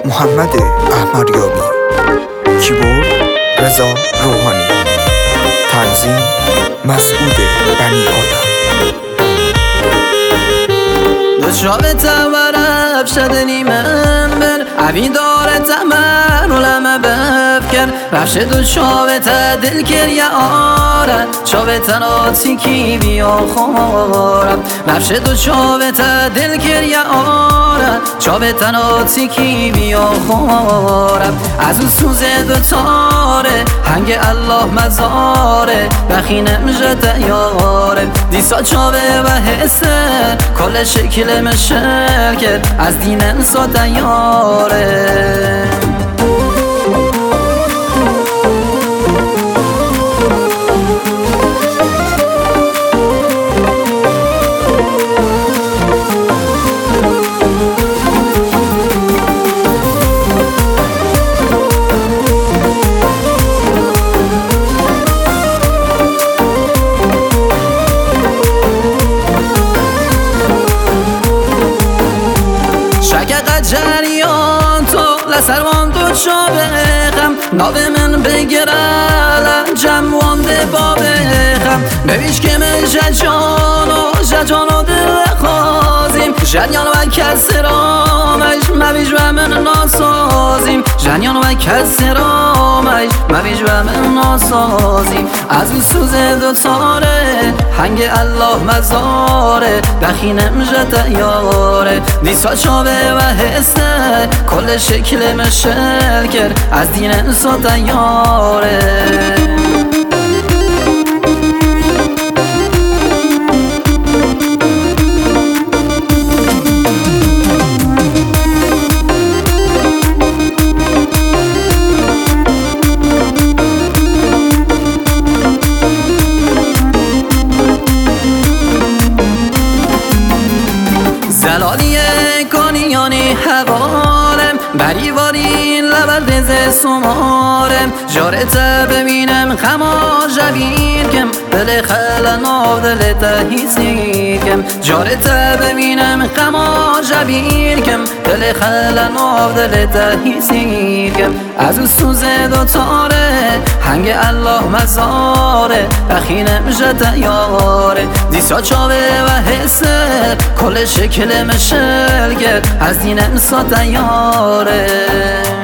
محمد احمدیابی، کیبورد رضا روحانی، تنظیم مسعود بنی آدم. شابت ورف شدنی من بر عوی دارت من ولما بفکر رفشد شابت دل کریا آره شابت ناتی کی بیا خورم رفشد شابت دل کریا آره شابت ناتی کی بیا خورم از او سوز دوتاره هنگ الله مزاره بخینم جد یاره دیسا چاوه و حسه کل شکل مشل کرد از دین انسا دیاره جریان تو لسروان تو شابخم ناو من بگرالم جموان ده بابخم ببیش که من ججانو دل خوازیم جنیان و کسی رامش مبیش و من ناسازیم جنیان و کسی رامش مبیش و من ناسازیم از او سوز دوتاره هنگ الله مزاره بخینم جد یاره دیسا چاوه و حسه کل شکل مشل کرد از دین انسا دیاره زلالیه کنیانی حوالم بریواری لبرز سمارم جارت ببینم خما جویر کم دل خلنا دل تهیزی کم جارت ببینم خما جویر کم دل خلنا دل تهیزی کم از او سوز دوتاره هنگ الله مزاره بخینم جد یاره دیسا چاوه و حسه کل شکل مشل کرد از دین انسا دیاره